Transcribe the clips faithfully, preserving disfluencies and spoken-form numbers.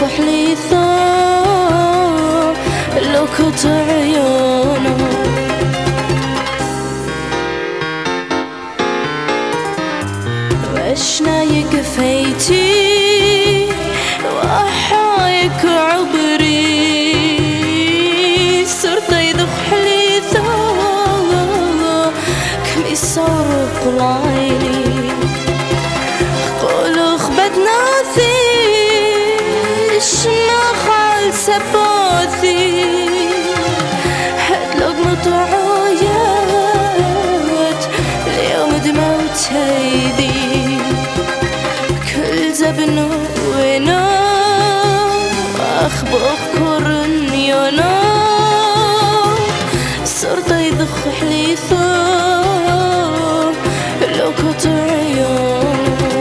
ذخ حليثا لو كنت عيونه واشنا يقفيتي وحايك عبري صرت يذخ حليثا كم يصور قلايلي قولوا خبدنا شنا خال سبوثي هاد لقمة عايات اليوم دموت هيدي كل زبن وينا أخبخ كورن يونا صرت يذخ حليثا لو كنت عيون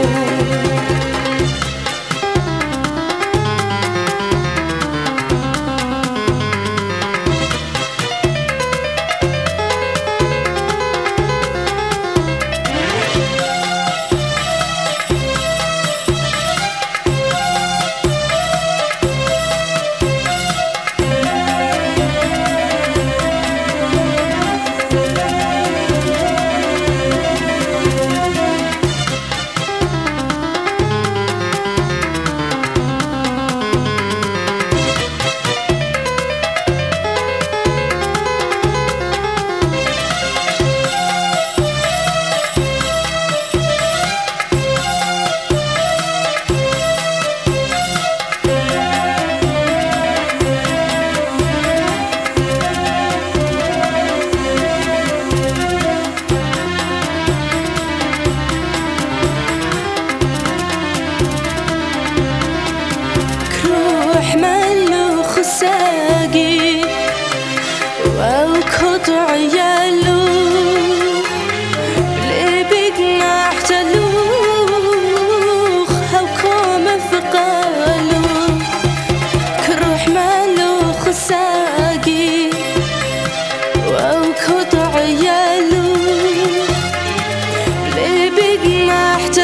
ساقي وقطع يالو اللي بقنا احتلوخ هوكم فقالو كروح مالوخ ساقي وقطع يالو اللي بقنا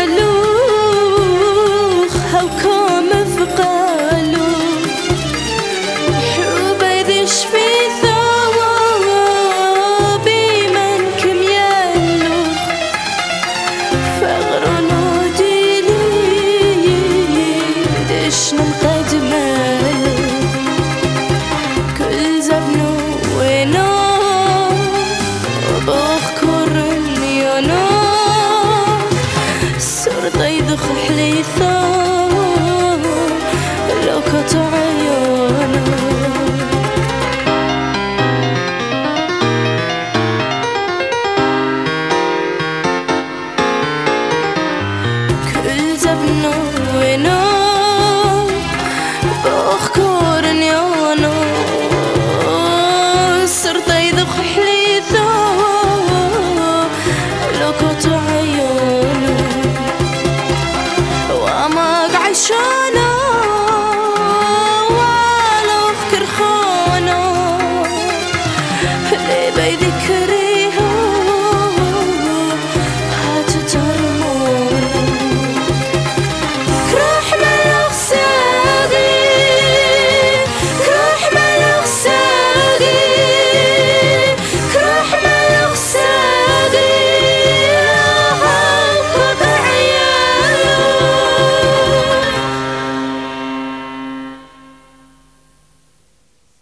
احتلوخ هوكم فقالو يذخ حليثا لو كنت عيونه كل زبنه وينه بأخكار نيانه صرت يذخ حليثا لو كنت عيونه عشانا ولا أفكر خانا اللي بيذكريها هاتتا